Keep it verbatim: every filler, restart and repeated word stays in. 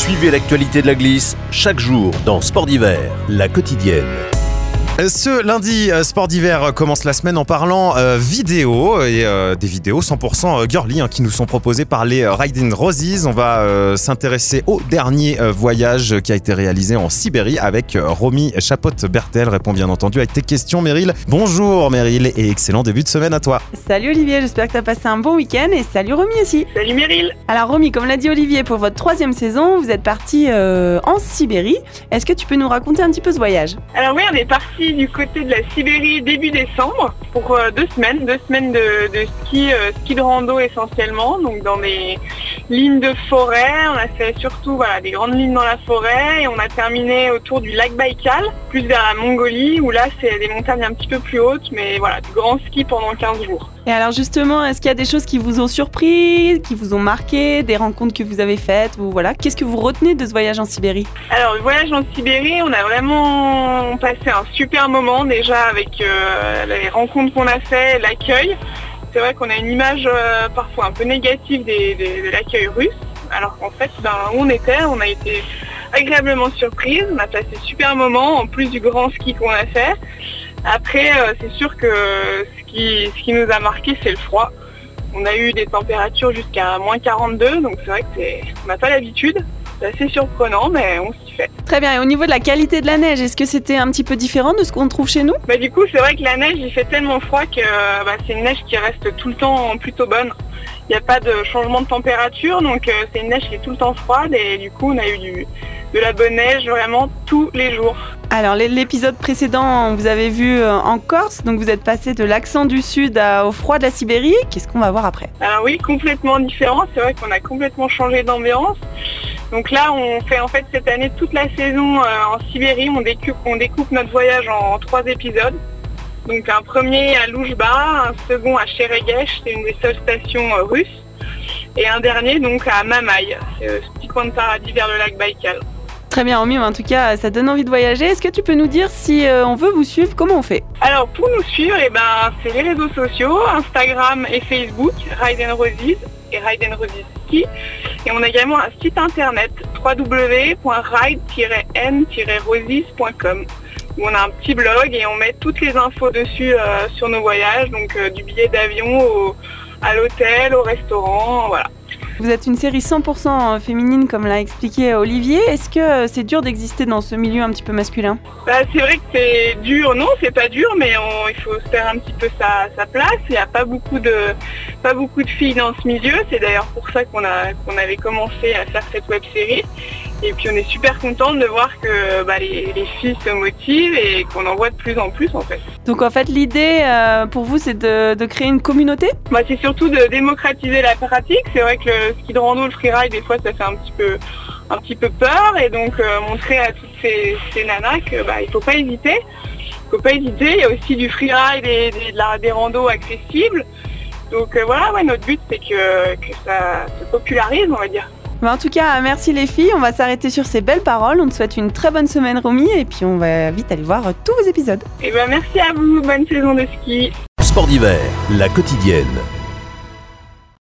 Suivez l'actualité de la glisse chaque jour dans Sport d'hiver, la quotidienne. Ce lundi, Sport d'hiver commence la semaine en parlant euh, vidéo et euh, des vidéos cent pour cent girly hein, qui nous sont proposées par les Ride and Roses. On va euh, s'intéresser au dernier euh, voyage qui a été réalisé en Sibérie avec euh, Romy Chapotte-Bertel. Répond bien entendu à tes questions, Meryl. Bonjour Meryl et excellent début de semaine à toi. Salut Olivier, j'espère que tu as passé un bon week-end et salut Romy aussi. Salut Meryl. Alors Romy, comme l'a dit Olivier, pour votre troisième saison, vous êtes parti euh, en Sibérie. Est-ce que tu peux nous raconter un petit peu ce voyage ? Alors oui, on est parti du côté de la Sibérie début décembre pour euh, deux semaines, deux semaines de, de ski, euh, ski de rando essentiellement, donc dans des lignes de forêt. On a fait surtout voilà, des grandes lignes dans la forêt et on a terminé autour du lac Baïkal, plus vers la Mongolie où là c'est des montagnes un petit peu plus hautes, mais voilà, du grand ski pendant quinze jours. Et alors justement, est-ce qu'il y a des choses qui vous ont surpris, qui vous ont marqué, des rencontres que vous avez faites ou voilà, qu'est-ce que vous retenez de ce voyage en Sibérie ? Alors le voyage en Sibérie, on a vraiment passé un super moment déjà avec euh, les rencontres qu'on a fait, l'accueil. C'est vrai qu'on a une image euh, parfois un peu négative des, des, de l'accueil russe, alors qu'en fait, ben, où on était, on a été agréablement surprise, on a passé un super moment en plus du grand ski qu'on a fait. Après, euh, c'est sûr que ce qui, ce qui nous a marqué, c'est le froid. On a eu des températures jusqu'à moins quarante-deux, donc c'est vrai que c'est, on n'a pas l'habitude. C'est assez surprenant, mais on s'y fait. Très bien, et au niveau de la qualité de la neige, est-ce que c'était un petit peu différent de ce qu'on trouve chez nous ? Bah, du coup, c'est vrai que la neige, il fait tellement froid que bah, c'est une neige qui reste tout le temps plutôt bonne. Il n'y a pas de changement de température, donc euh, c'est une neige qui est tout le temps froide et du coup, on a eu du, de la bonne neige vraiment tous les jours. Alors l'épisode précédent, vous avez vu en Corse, donc vous êtes passé de l'accent du sud à, au froid de la Sibérie. Qu'est-ce qu'on va voir après ? Alors oui, complètement différent. C'est vrai qu'on a complètement changé d'ambiance. Donc là, on fait en fait cette année toute la saison euh, en Sibérie. On découpe, on découpe notre voyage en, en trois épisodes. Donc un premier à Loujba, un second à Cheregesh, c'est une des seules stations euh, russes, et un dernier donc à Mamaï, c'est euh, ce petit coin de paradis vers le lac Baïkal. Très bien, Romy, en tout cas, ça donne envie de voyager. Est-ce que tu peux nous dire si euh, on veut vous suivre, comment on fait ? Alors pour nous suivre, eh ben, c'est les réseaux sociaux, Instagram et Facebook, Ride and Roses et Ride and Roses Ski. Et on a également un site internet w w w point ride tiret n tiret roses point com où on a un petit blog et on met toutes les infos dessus euh, sur nos voyages, donc euh, du billet d'avion au, à l'hôtel, au restaurant, voilà. Vous êtes une série cent pour cent féminine, comme l'a expliqué Olivier. Est-ce que c'est dur d'exister dans ce milieu un petit peu masculin ? Bah, c'est vrai que c'est dur, non, c'est pas dur, mais on, il faut se faire un petit peu sa, sa place. Il n'y a pas beaucoup de pas beaucoup de filles dans ce milieu. C'est d'ailleurs pour ça qu'on a qu'on avait commencé à faire cette web série. Et puis on est super contente de voir que bah, les, les filles se motivent et qu'on en voit de plus en plus en fait. Donc en fait l'idée euh, pour vous c'est de, de créer une communauté ? Bah, c'est surtout de démocratiser la pratique. C'est vrai que le ski de rando, le freeride, des fois ça fait un petit peu un petit peu peur et donc euh, montrer à toutes ces, ces nanas que bah, il faut pas hésiter. Il faut pas hésiter. Il y a aussi du freeride et des, de la, des randos accessibles. Donc euh, voilà, ouais, notre but c'est que, que ça se popularise, on va dire. En tout cas, merci les filles, on va s'arrêter sur ces belles paroles. On te souhaite une très bonne semaine Romy et puis on va vite aller voir tous vos épisodes. Et ben merci à vous, bonne saison de ski. Sport d'hiver, la quotidienne.